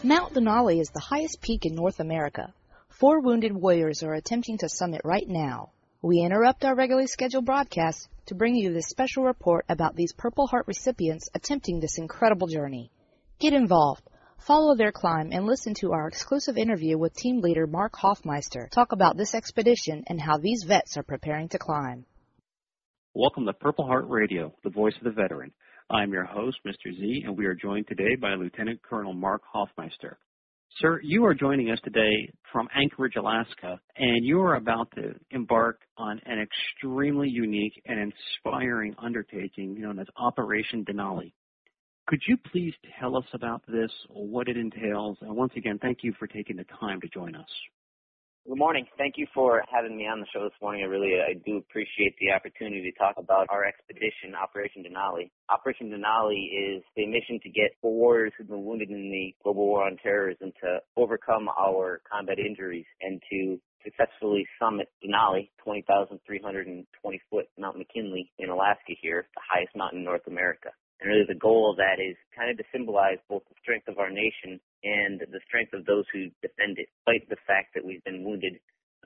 Mount Denali is the highest peak in North America. 4 wounded warriors are attempting to summit right now. We interrupt our regularly scheduled broadcast to bring you this special report about these Purple Heart recipients attempting this incredible journey. Get involved, follow their climb, and listen to our exclusive interview with team leader Mark Hoffmeister talk about this expedition and how these vets are preparing to climb. Welcome to Purple Heart Radio, the voice of the veteran. I'm your host, Mr. Z, and we are joined today by Lieutenant Colonel Mark Hoffmeister. Sir, you are joining us today from Anchorage, Alaska, and you are about to embark on an extremely unique and inspiring undertaking known as Operation Denali. Could you please tell us about this, what it entails, and once again, thank you for taking the time to join us. Good morning. Thank you for having me on the show this morning. I do appreciate the opportunity to talk about our expedition, Operation Denali. Operation Denali is the mission to get 4 warriors who've been wounded in the global war on terrorism to overcome our combat injuries and to successfully summit Denali, 20,320 foot Mount McKinley in Alaska here, the highest mountain in North America. And really the goal of that is kind of to symbolize both the strength of our nation and the strength of those who defend it. Despite the fact that we've been wounded,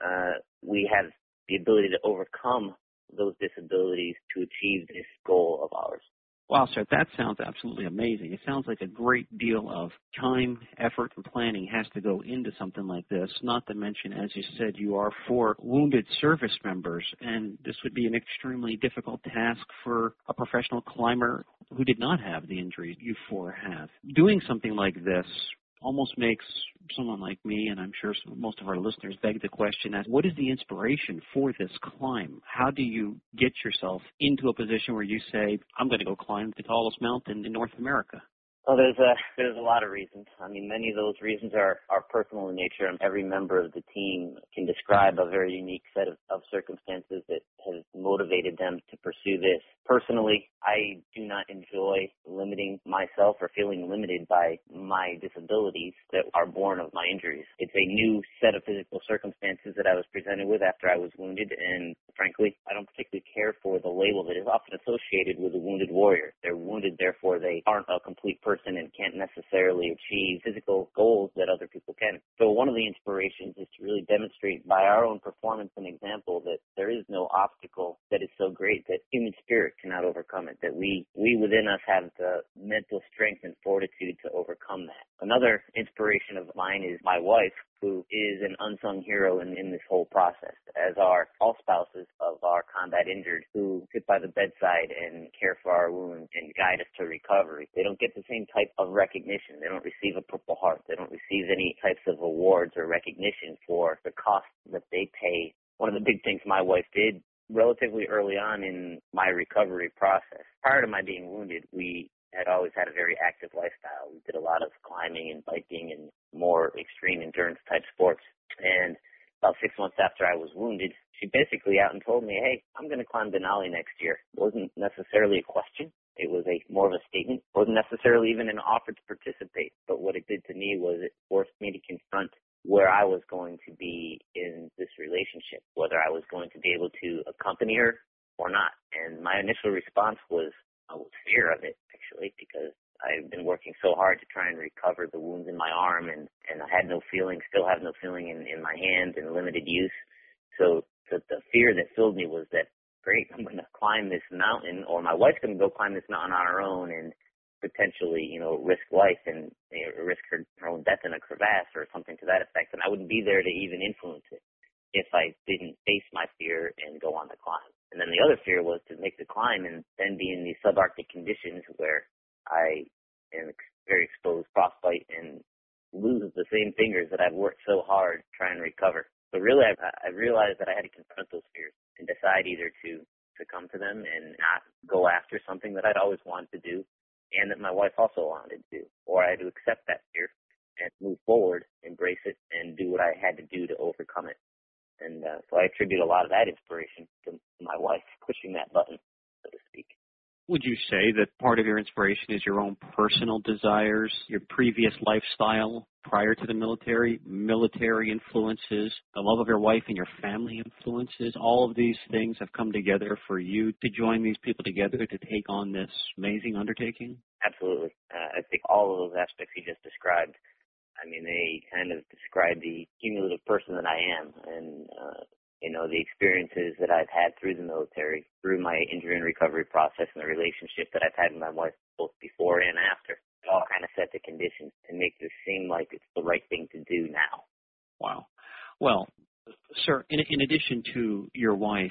we have the ability to overcome those disabilities to achieve this goal of ours. Wow, sir, that sounds absolutely amazing. It sounds like a great deal of time, effort, and planning has to go into something like this, not to mention, as you said, you are 4 wounded service members, and this would be an extremely difficult task for a professional climber who did not have the injury you 4 have. Doing something like this almost makes someone like me, and I'm sure most of our listeners, beg the question as, what is the inspiration for this climb? How do you get yourself into a position where you say, I'm going to go climb the tallest mountain in North America? Well, there's a lot of reasons. I mean, many of those reasons are personal in nature, and every member of the team can describe a very unique set of circumstances that has motivated them to pursue this. Personally, I do not enjoy limiting myself or feeling limited by my disabilities that are born of my injuries. It's a new set of physical circumstances that I was presented with after I was wounded, and frankly, I don't particularly care for the label that is often associated with a wounded warrior. They're wounded, therefore they aren't a complete person and can't necessarily achieve physical goals that other people can. So one of the inspirations is to really demonstrate by our own performance and example that there is no obstacle that is so great that human spirit cannot overcome it, that we within us have the mental strength and fortitude to overcome that. Another inspiration of mine is my wife, who is an unsung hero in this whole process, as are all spouses of our combat injured who sit by the bedside and care for our wounds and guide us to recovery. They don't get the same type of recognition. They don't receive a Purple Heart. They don't receive any types of awards or recognition for the cost that they pay. One of the big things my wife did relatively early on in my recovery process, prior to my being wounded, we had always had a very active lifestyle. We did a lot of climbing and biking and more extreme endurance type sports. And about 6 months after I was wounded, she basically out and told me, hey, I'm going to climb Denali next year. It wasn't necessarily a question. It was more of a statement. It wasn't necessarily even an offer to participate. But what it did to me was it forced me to confront where I was going to be in this relationship, whether I was going to be able to accompany her or not. And my initial response was fear of it, actually, because I've been working so hard to try and recover the wounds in my arm, and I had no feeling, still have no feeling in my hand and limited use. So the fear that filled me was that, great, I'm going to climb this mountain, or my wife's going to go climb this mountain on her own and potentially, risk life and risk her own death in a crevasse or something to that effect. And I wouldn't be there to even influence it if I didn't face my fear and go on the climb. And then the other fear was to make the climb and then be in these subarctic conditions where I am very exposed, frostbite, and lose the same fingers that I've worked so hard to try and recover. So really, I realized that I had to confront those fears and decide either to succumb to them and not go after something that I'd always wanted to do and that my wife also wanted to do, or I had to accept that fear and move forward, embrace it, and do what I had to do to overcome it. And so I attribute a lot of that inspiration to my wife pushing that button, so to speak. Would you say that part of your inspiration is your own personal desires, your previous lifestyle prior to the military influences, the love of your wife and your family influences? All of these things have come together for you to join these people together to take on this amazing undertaking? Absolutely. I think all of those aspects you just described I mean, they kind of describe the cumulative person that I am, and the experiences that I've had through the military, through my injury and recovery process, and the relationship that I've had with my wife both before and after. It all kind of set the conditions to make this seem like it's the right thing to do now. Wow. Well, sir, in addition to your wife,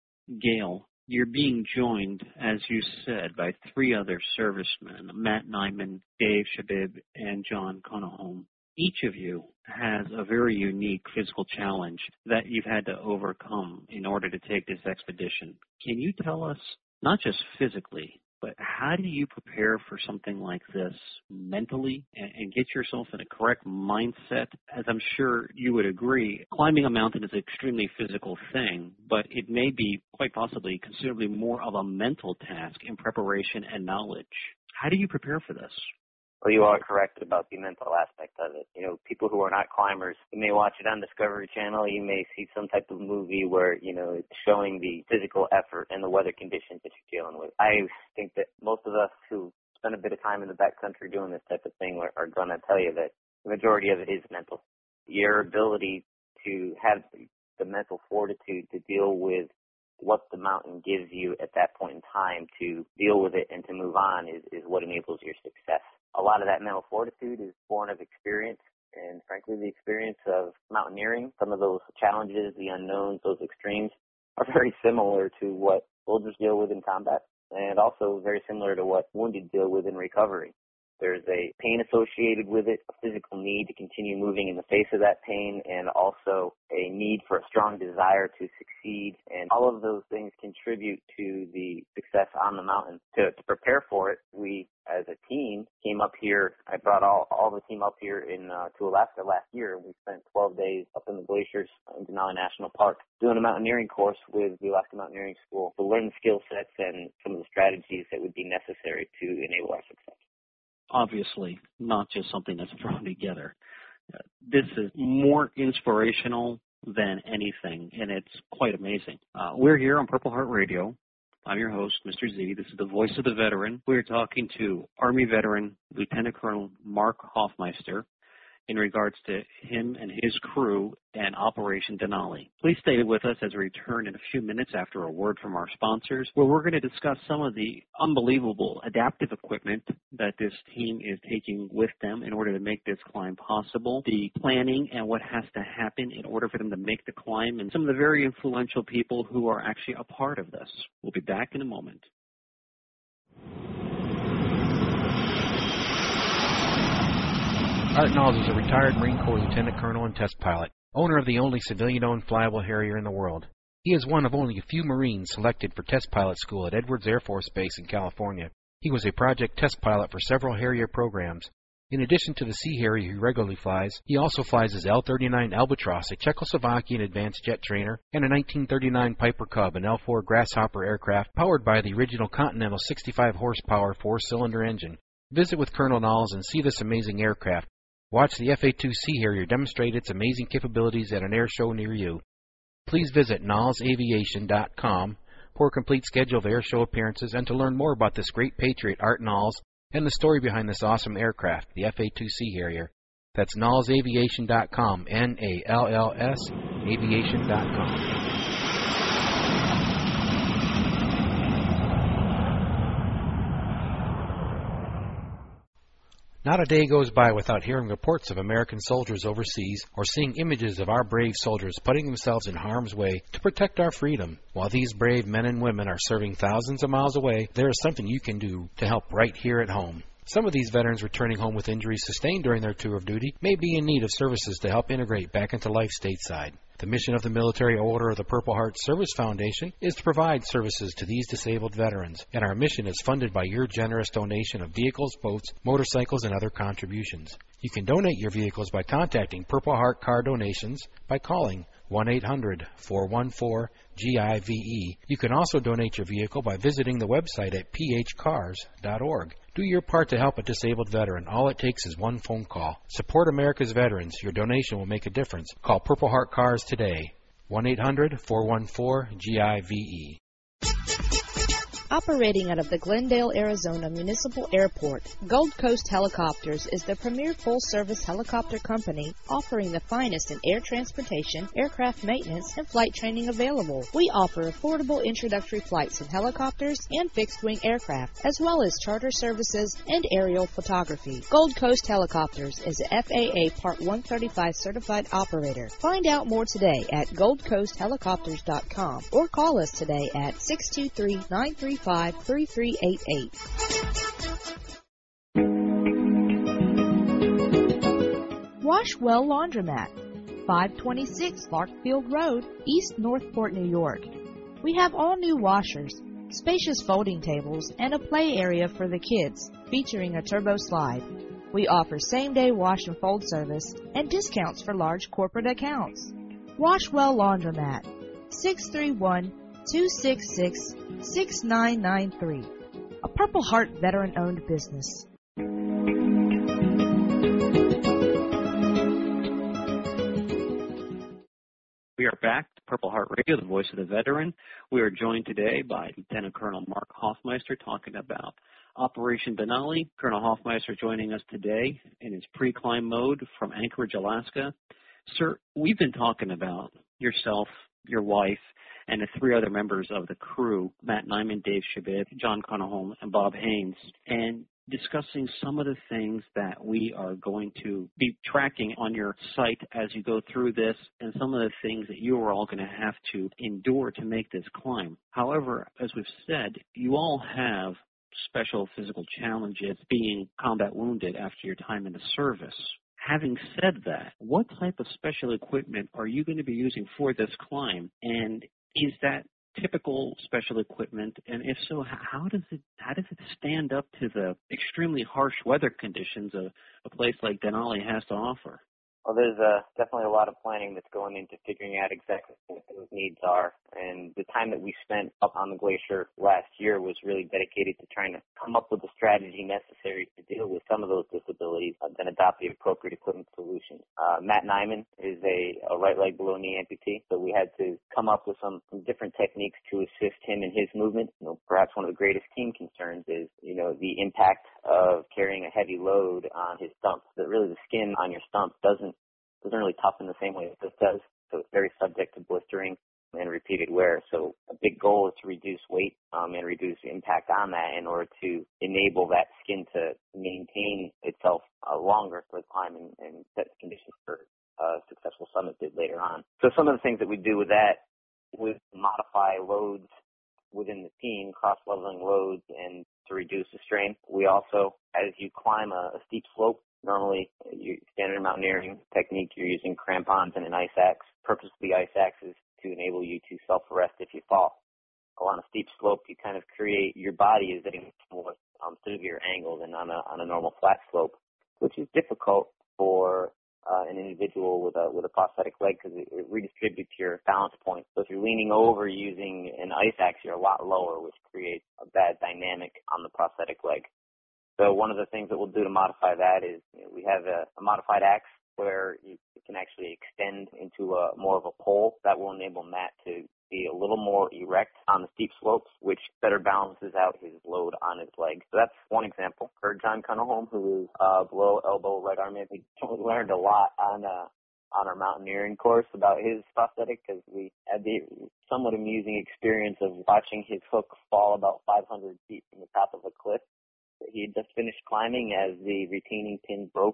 Gail, you're being joined, as you said, by 3 other servicemen, Matt Nyman, Dave Shabib, and John Conahome. Each of you has a very unique physical challenge that you've had to overcome in order to take this expedition. Can you tell us, not just physically, but how do you prepare for something like this mentally and get yourself in a correct mindset? As I'm sure you would agree, climbing a mountain is an extremely physical thing, but it may be quite possibly considerably more of a mental task in preparation and knowledge. How do you prepare for this? Well, you are correct about the mental aspect of it. People who are not climbers, you may watch it on Discovery Channel. You may see some type of movie where, it's showing the physical effort and the weather conditions that you're dealing with. I think that most of us who spend a bit of time in the backcountry doing this type of thing are going to tell you that the majority of it is mental. Your ability to have the mental fortitude to deal with what the mountain gives you at that point in time, to deal with it and to move on is what enables your success. A lot of that mental fortitude is born of experience, and frankly, the experience of mountaineering. Some of those challenges, the unknowns, those extremes are very similar to what soldiers deal with in combat, and also very similar to what wounded deal with in recovery. There's a pain associated with it, a physical need to continue moving in the face of that pain, and also a need for a strong desire to succeed. And all of those things contribute to the success on the mountain. To prepare for it, we, as a team, came up here. I brought all the team up here to Alaska last year. We spent 12 days up in the glaciers in Denali National Park doing a mountaineering course with the Alaska Mountaineering School to learn the skill sets and some of the strategies that would be necessary to enable our success. Obviously, not just something that's thrown together. This is more inspirational than anything, and it's quite amazing. We're here on Purple Heart Radio. I'm your host, Mr. Z. This is the voice of the veteran. We're talking to Army veteran Lieutenant Colonel Mark Hoffmeister in regards to him and his crew and Operation Denali. Please stay with us as we return in a few minutes after a word from our sponsors, where we're going to discuss some of the unbelievable adaptive equipment that this team is taking with them in order to make this climb possible, the planning and what has to happen in order for them to make the climb, and some of the very influential people who are actually a part of this. We'll be back in a moment. Art Knowles is a retired Marine Corps lieutenant colonel and test pilot, owner of the only civilian-owned flyable Harrier in the world. He is one of only a few Marines selected for test pilot school at Edwards Air Force Base in California. He was a project test pilot for several Harrier programs. In addition to the Sea Harrier he regularly flies, he also flies his L-39 Albatross, a Czechoslovakian advanced jet trainer, and a 1939 Piper Cub, an L-4 Grasshopper aircraft powered by the original Continental 65-horsepower four-cylinder engine. Visit with Colonel Knowles and see this amazing aircraft. Watch the FA-2 Sea Harrier demonstrate its amazing capabilities at an air show near you. Please visit knowlesaviation.com for a complete schedule of air show appearances and to learn more about this great patriot, Art Knowles, and the story behind this awesome aircraft, the FA-2 Sea Harrier. That's knowlesaviation.com, N-A-L-L-S, aviation.com. Not a day goes by without hearing reports of American soldiers overseas or seeing images of our brave soldiers putting themselves in harm's way to protect our freedom. While these brave men and women are serving thousands of miles away, there is something you can do to help right here at home. Some of these veterans returning home with injuries sustained during their tour of duty may be in need of services to help integrate back into life stateside. The mission of the Military Order of the Purple Heart Service Foundation is to provide services to these disabled veterans, and our mission is funded by your generous donation of vehicles, boats, motorcycles, and other contributions. You can donate your vehicles by contacting Purple Heart Car Donations by calling 1-800-414-GIVE. You can also donate your vehicle by visiting the website at phcars.org. Do your part to help a disabled veteran. All it takes is one phone call. Support America's veterans. Your donation will make a difference. Call Purple Heart Cars today. 1-800-414-GIVE. Operating out of the Glendale, Arizona Municipal Airport, Gold Coast Helicopters is the premier full-service helicopter company offering the finest in air transportation, aircraft maintenance, and flight training available. We offer affordable introductory flights in helicopters and fixed-wing aircraft, as well as charter services and aerial photography. Gold Coast Helicopters is a FAA Part 135 certified operator. Find out more today at goldcoasthelicopters.com or call us today at 623-935-3388. Washwell Laundromat, 526 Clarkfield Road, East Northport, New York. We have all new washers, spacious folding tables, and a play area for the kids, featuring a turbo slide. We offer same-day wash and fold service and discounts for large corporate accounts. Washwell Laundromat, 631-266-6993. A Purple Heart veteran-owned business. We are back to Purple Heart Radio, the voice of the veteran. We are joined today by Lieutenant Colonel Mark Hoffmeister talking about Operation Denali. Colonel Hoffmeister joining us today in his pre-climb mode from Anchorage, Alaska. Sir, we've been talking about yourself, your wife, and the three other members of the crew, Matt Nyman, Dave Shabib, John Cunaholm, and Bob Haynes, and discussing some of the things that we are going to be tracking on your site as you go through this, and some of the things that you are all going to have to endure to make this climb. However, as we've said, you all have special physical challenges being combat wounded after your time in the service. Having said that, what type of special equipment are you going to be using for this climb? And is that typical special equipment? And if so, how does it stand up to the extremely harsh weather conditions a place like Denali has to offer? Well, there's definitely a lot of planning that's going into figuring out exactly what those needs are. And the time that we spent up on the glacier last year was really dedicated to trying to come up with the strategy necessary to deal with some of those disabilities and then adopt the appropriate equipment solutions. Matt Nyman is a right leg below knee amputee, so we had to come up with some different techniques to assist him in his movement. Perhaps one of the greatest team concerns is, the impact of carrying a heavy load on his stump. That really the skin on your stump doesn't really toughen the same way that this does, so it's very subject to blistering and repeated wear. So a big goal is to reduce weight and reduce impact on that in order to enable that skin to maintain itself longer for the climb and set the conditions for a successful summit bid later on. So some of the things that we do with that would modify loads within the team, cross-leveling loads, and to reduce the strain. We also, as you climb a steep slope, normally, standard mountaineering technique, you're using crampons and an ice axe. The purpose of the ice axe is to enable you to self-arrest if you fall. On a steep slope, you kind of create, your body is at a more severe angle than on a normal flat slope, which is difficult for an individual with a prosthetic leg because it redistributes your balance point. So if you're leaning over using an ice axe, you're a lot lower, which creates a bad dynamic on the prosthetic leg. So one of the things that we'll do to modify that is we have a modified axe where you can actually extend into more of a pole that will enable Matt to be a little more erect on the steep slopes, which better balances out his load on his leg. So that's one example. For John Cunaholm, who is below elbow right arm, we learned a lot on our mountaineering course about his prosthetic because we had the somewhat amusing experience of watching his hook fall about 500 feet from the top of a cliff. He had just finished climbing as the retaining pin broke,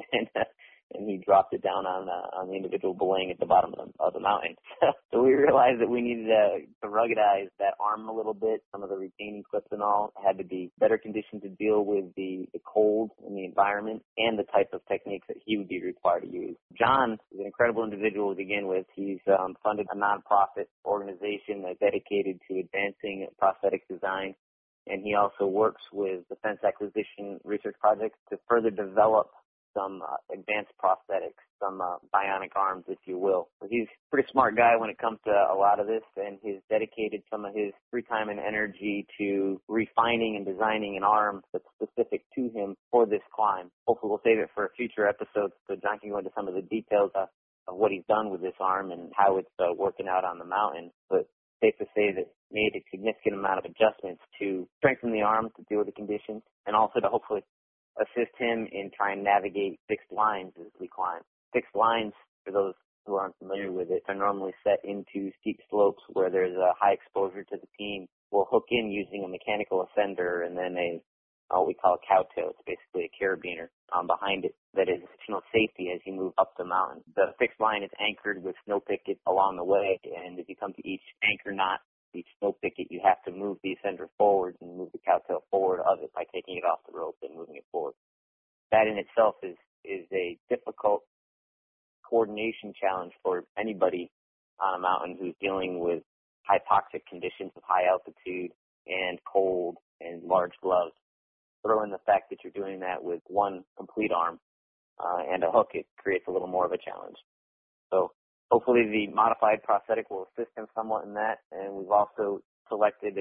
and he dropped it down on the individual belaying at the bottom of the mountain. So we realized that we needed to ruggedize that arm a little bit. Some of the retaining clips and all had to be better conditioned to deal with the cold and the environment and the type of techniques that he would be required to use. John is an incredible individual to begin with. He's funded a nonprofit organization that's dedicated to advancing prosthetic design. And he also works with Defense Acquisition Research Projects to further develop some advanced prosthetics, some bionic arms, if you will. So he's a pretty smart guy when it comes to a lot of this, and he's dedicated some of his free time and energy to refining and designing an arm that's specific to him for this climb. Hopefully we'll save it for a future episode so John can go into some of the details of what he's done with this arm and how it's working out on the mountain. But safe to say that made a significant amount of adjustments to strengthen the arm to deal with the conditions, and also to hopefully assist him in trying to navigate fixed lines as we climb. Fixed lines, for those who aren't familiar with it, are normally set into steep slopes where there's a high exposure to the team. We'll hook in using a mechanical ascender and then what we call a cowtail. It's basically a carabiner behind it that is additional safety as you move up the mountain. The fixed line is anchored with snow picket along the way, and if you come to each anchor knot, each snow picket, you have to move the ascender forward and move the cowtail forward of it by taking it off the rope and moving it forward. That in itself is a difficult coordination challenge for anybody on a mountain who's dealing with hypoxic conditions of high altitude and cold and large gloves. Throw in the fact that you're doing that with one complete arm and a hook, it creates a little more of a challenge. So hopefully the modified prosthetic will assist him somewhat in that. And we've also selected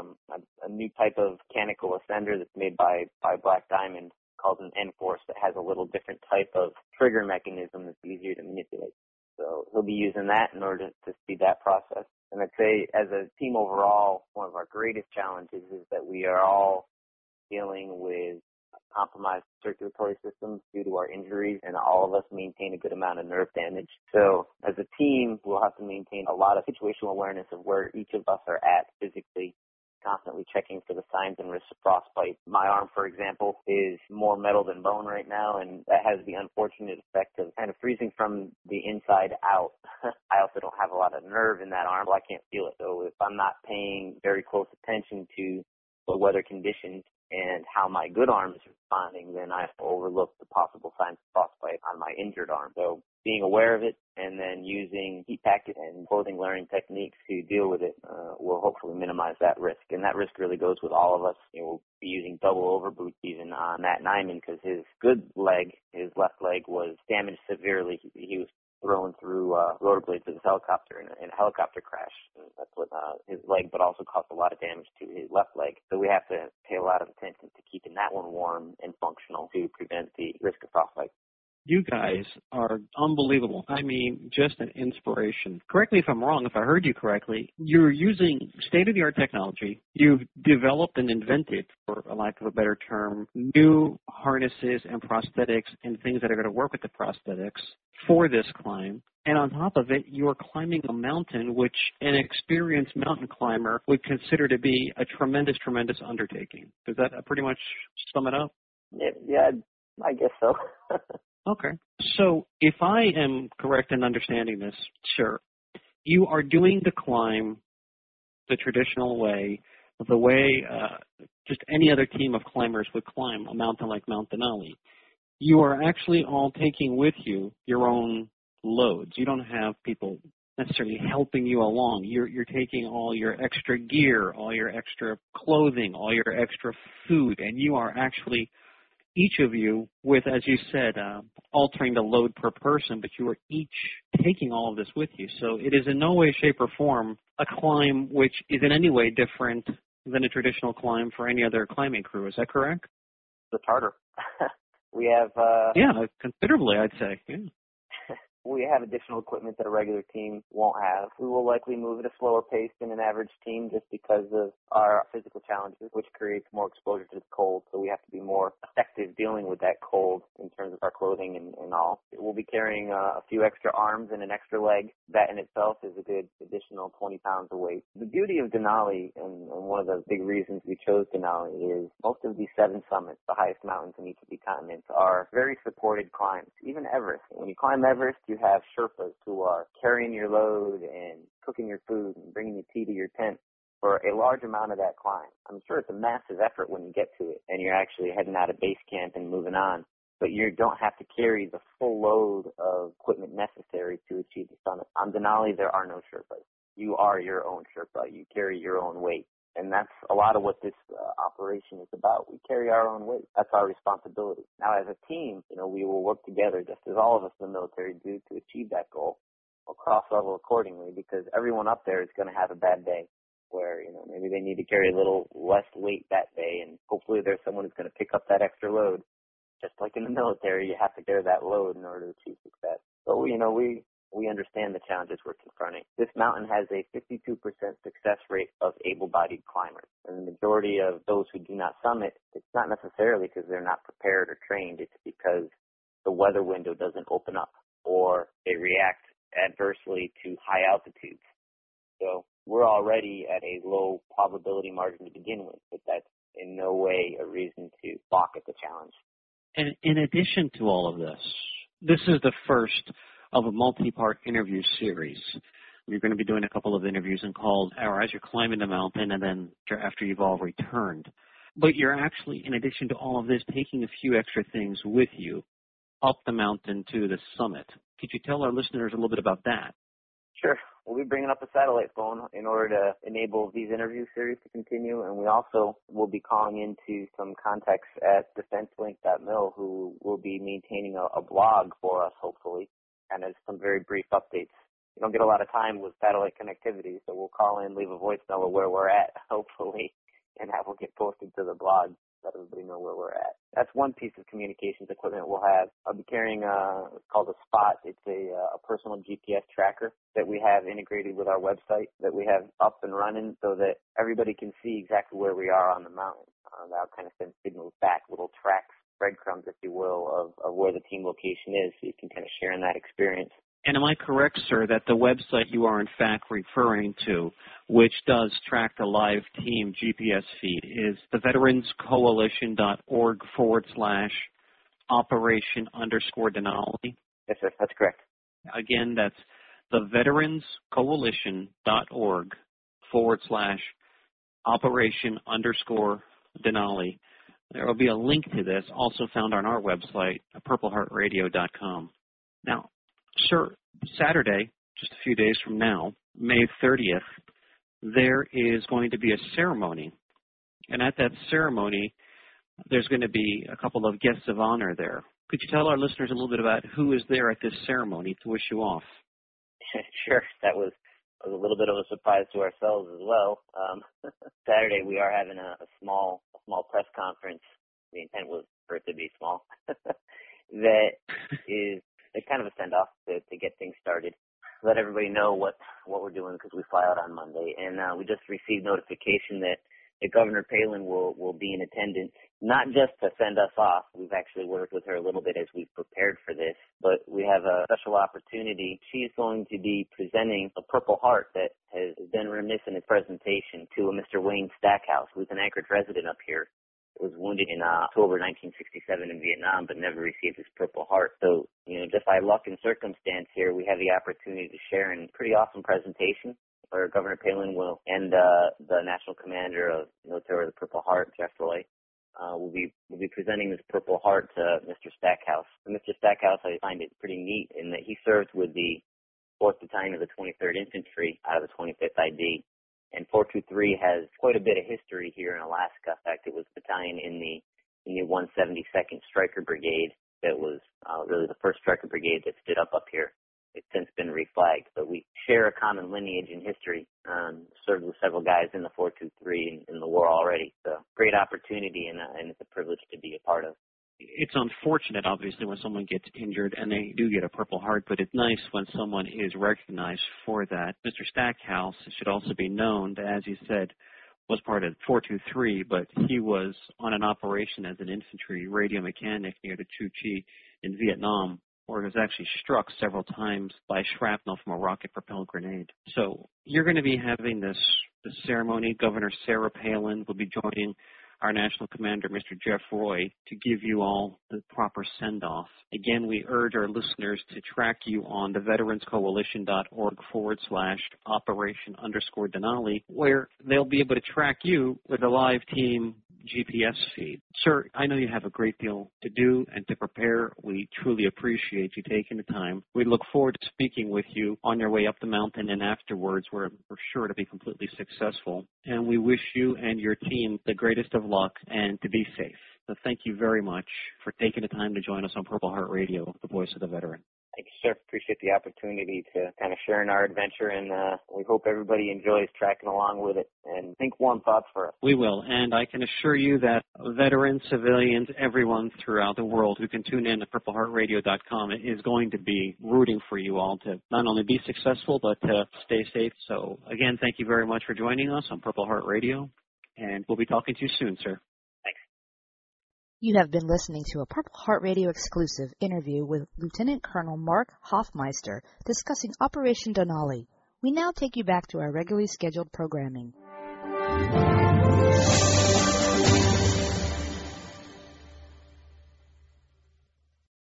a new type of mechanical ascender that's made by Black Diamond called an N-Force that has a little different type of trigger mechanism that's easier to manipulate. So he'll be using that in order to speed that process. And I'd say as a team overall, one of our greatest challenges is that we are all dealing with compromised circulatory systems due to our injuries, and all of us maintain a good amount of nerve damage. So as a team, we'll have to maintain a lot of situational awareness of where each of us are at physically, constantly checking for the signs and risks of frostbite. My arm, for example, is more metal than bone right now, and that has the unfortunate effect of kind of freezing from the inside out. I also don't have a lot of nerve in that arm, so I can't feel it. So if I'm not paying very close attention to the weather conditions and how my good arm is responding, then I have to overlook the possible signs of frostbite on my injured arm. So being aware of it and then using heat packet and clothing layering techniques to deal with it will hopefully minimize that risk. And that risk really goes with all of us. We'll be using double overboots even on Matt Nyman because his good leg, his left leg, was damaged severely. He was thrown through rotor blades of his helicopter in a helicopter crash. And that's what his leg, but also caused a lot of damage to his left leg. So we have to pay a lot of attention to keeping that one warm and functional to prevent the risk of frostbite. You guys are unbelievable. I mean, just an inspiration. Correct me if I'm wrong, if I heard you correctly. You're using state-of-the-art technology. You've developed and invented, for a lack of a better term, new harnesses and prosthetics and things that are going to work with the prosthetics for this climb. And on top of it, you're climbing a mountain which an experienced mountain climber would consider to be a tremendous, tremendous undertaking. Does that pretty much sum it up? Yeah, I guess so. Okay. So if I am correct in understanding this, sure, you are doing the climb the traditional way, the way just any other team of climbers would climb a mountain like Mount Denali. You are actually all taking with you your own loads. You don't have people necessarily helping you along. You're taking all your extra gear, all your extra clothing, all your extra food, and you are actually, each of you, with, as you said, altering the load per person, but you are each taking all of this with you. So it is in no way, shape, or form a climb which is in any way different than a traditional climb for any other climbing crew. Is that correct? It's harder. We have... yeah, considerably, I'd say. Yeah. We have additional equipment that a regular team won't have. We will likely move at a slower pace than an average team just because of our physical challenges, which creates more exposure to the cold. So we have to be more effective dealing with that cold in terms of our clothing and all. We'll be carrying a few extra arms and an extra leg. That in itself is a good additional 20 pounds of weight. The beauty of Denali, and one of the big reasons we chose Denali, is most of these 7 summits, the highest mountains in each of the continents, are very supported climbs. Even Everest. When you climb Everest, you have Sherpas who are carrying your load and cooking your food and bringing you tea to your tent for a large amount of that climb. I'm sure it's a massive effort when you get to it and you're actually heading out of base camp and moving on, but you don't have to carry the full load of equipment necessary to achieve the summit. On Denali, there are no Sherpas. You are your own Sherpa. You carry your own weight. And that's a lot of what this operation is about. We carry our own weight. That's our responsibility. Now, as a team, we will work together, just as all of us in the military do, to achieve that goal. We'll cross-level accordingly because everyone up there is going to have a bad day where, maybe they need to carry a little less weight that day, and hopefully there's someone who's going to pick up that extra load. Just like in the military, you have to carry that load in order to achieve success. So, we we understand the challenges we're confronting. This mountain has a 52% success rate of able-bodied climbers. And the majority of those who do not summit, it's not necessarily because they're not prepared or trained. It's because the weather window doesn't open up or they react adversely to high altitudes. So we're already at a low probability margin to begin with, but that's in no way a reason to balk at the challenge. And in addition to all of this, this is the first of a multi-part interview series. You're going to be doing a couple of interviews and calls as you're climbing the mountain and then after you've all returned. But you're actually, in addition to all of this, taking a few extra things with you up the mountain to the summit. Could you tell our listeners a little bit about that? Sure. We'll be bringing up a satellite phone in order to enable these interview series to continue, and we also will be calling into some contacts at defenselink.mil who will be maintaining a blog for us, hopefully, and as some very brief updates. We don't get a lot of time with satellite connectivity, so we'll call in, leave a voicemail of where we're at, hopefully, and that will get posted to the blog. Let everybody know where we're at. That's one piece of communications equipment we'll have. I'll be carrying it's called a Spot. It's a personal GPS tracker that we have integrated with our website that we have up and running so that everybody can see exactly where we are on the mountain. That'll kind of send signals back, little tracks, breadcrumbs, if you will, of where the team location is, so you can kind of share in that experience. And am I correct, sir, that the website you are in fact referring to, which does track the live team GPS feed, is theveteranscoalition.org/Operation_Denali? Yes, sir, that's correct. Again, that's theveteranscoalition.org/Operation_Denali. There will be a link to this, also found on our website, purpleheartradio.com. Now, sir, Saturday, just a few days from now, May 30th, there is going to be a ceremony. And at that ceremony, there's going to be a couple of guests of honor there. Could you tell our listeners a little bit about who is there at this ceremony to wish you off? Sure. That was a little bit of a surprise to ourselves as well. Saturday, we are having a small press conference. The intent was for it to be small. That is kind of a send-off to get things started. Let everybody know what we're doing because we fly out on Monday. And we just received notification that Governor Palin will be in attendance, not just to send us off. We've actually worked with her a little bit as we've prepared for this, but we have a special opportunity. She's going to be presenting a Purple Heart that has been remiss in its presentation to a Mr. Wayne Stackhouse, who's an Anchorage resident up here. Was wounded in October 1967 in Vietnam, but never received his Purple Heart. So, just by luck and circumstance here, we have the opportunity to share in a pretty awesome presentation where Governor Palin will and the National Commander of Military of the Purple Heart, Jeff Roy, will be presenting this Purple Heart to Mr. Stackhouse. And Mr. Stackhouse, I find it pretty neat in that he served with the 4th Battalion of the 23rd Infantry out of the 25th ID. And 423 has quite a bit of history here in Alaska. In fact, it was a battalion in the 172nd Stryker Brigade that was really the first Stryker Brigade that stood up here. It's since been reflagged. So we share a common lineage in history. Served with several guys in the 423 in the war already. So great opportunity, and it's a privilege to be a part of. It's unfortunate, obviously, when someone gets injured and they do get a Purple Heart, but it's nice when someone is recognized for that. Mr. Stackhouse should also be known, as you said, was part of 423, but he was on an operation as an infantry radio mechanic near the Chu Chi in Vietnam, where he was actually struck several times by shrapnel from a rocket-propelled grenade. So you're going to be having this ceremony. Governor Sarah Palin will be joining our National Commander, Mr. Jeff Roy, to give you all the proper send-off. Again, we urge our listeners to track you on theveteranscoalition.org/Operation_Denali, where they'll be able to track you with a live team GPS feed. Sir, I know you have a great deal to do and to prepare. We truly appreciate you taking the time. We look forward to speaking with you on your way up the mountain and afterwards. We're sure to be completely successful. And we wish you and your team the greatest of luck and to be safe. So thank you very much for taking the time to join us on Purple Heart Radio, the voice of the veteran. Thank you, sir. Appreciate the opportunity to kind of share in our adventure, and we hope everybody enjoys tracking along with it and think warm thoughts for us. We will, and I can assure you that veterans, civilians, everyone throughout the world who can tune in at PurpleHeartRadio.com is going to be rooting for you all to not only be successful, but to stay safe. So, again, thank you very much for joining us on Purple Heart Radio, and we'll be talking to you soon, sir. You have been listening to a Purple Heart Radio exclusive interview with Lieutenant Colonel Mark Hoffmeister discussing Operation Denali. We now take you back to our regularly scheduled programming.